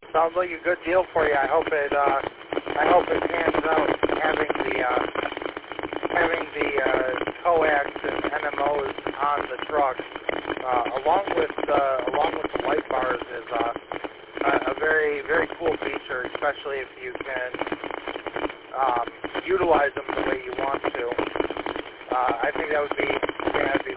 Sounds like a good deal for you. I hope it pans out. Having the coax and NMOs on the truck, along with the light bars, is a very, very cool feature, especially if you can utilize them the way you want to. I think that'd be